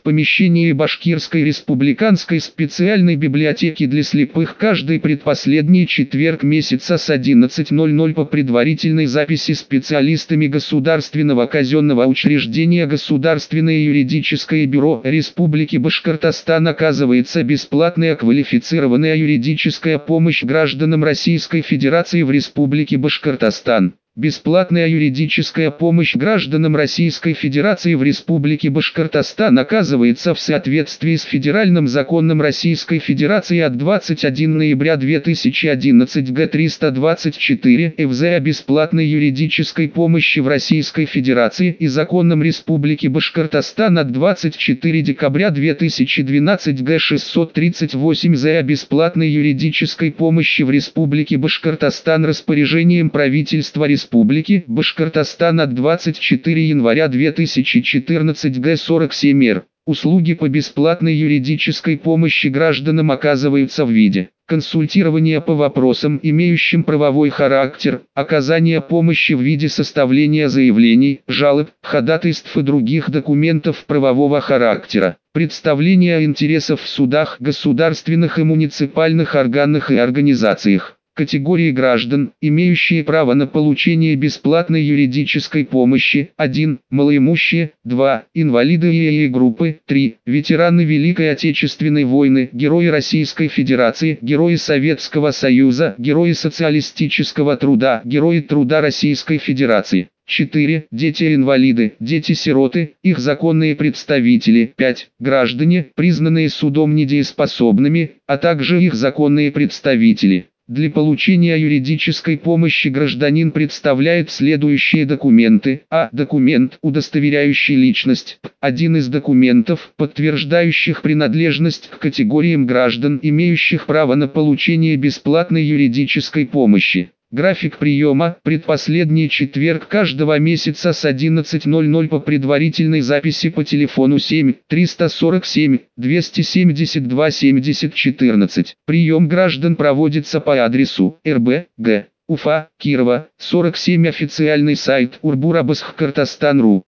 помещении Башкирской республиканской специальной библиотеки для слепых каждый предпоследний четверг месяца с 11:00 по предварительной записи специалистами Государственного казенного учреждения Государственное юридическое бюро Республики Башкортостан оказывается бесплатная квалифицированная юридическая помощь гражданам Российской Федерации в Республике Башкортостан. Бесплатная юридическая помощь гражданам Российской Федерации в Республике Башкортостан оказывается в соответствии с Федеральным законом Российской Федерации от 21 ноября 2011 Г. 324 ФЗ о бесплатной юридической помощи в Российской Федерации и законом Республики Башкортостан от 24 декабря 2012 Г. 638 ЗА о бесплатной юридической помощи в Республике Башкортостан распоряжением правительства Республики Башкортостан от 24 января 2014 Г. 47 Р. Услуги по бесплатной юридической помощи гражданам оказываются в виде консультирования по вопросам, имеющим правовой характер, оказания помощи в виде составления заявлений, жалоб, ходатайств и других документов правового характера, представления интересов в судах, государственных и муниципальных органах и организациях. Категории граждан, имеющие право на получение бесплатной юридической помощи: 1. Малоимущие, 2. Инвалиды ИИ группы, 3. Ветераны Великой Отечественной войны, герои Российской Федерации, герои Советского Союза, герои социалистического труда, герои труда Российской Федерации. 4. Дети-инвалиды, дети-сироты, их законные представители. 5. Граждане, признанные судом недееспособными, а также их законные представители. Для получения юридической помощи гражданин представляет следующие документы. А. Документ, удостоверяющий личность. Один из документов, подтверждающих принадлежность к категориям граждан, имеющих право на получение бесплатной юридической помощи. График приема: предпоследний четверг каждого месяца с 11:00 по предварительной записи по телефону 7 347 272 70 14. Прием граждан проводится по адресу РБ, Г. Уфа, Кирова, 47. Официальный сайт урбура-башкортостан.ру.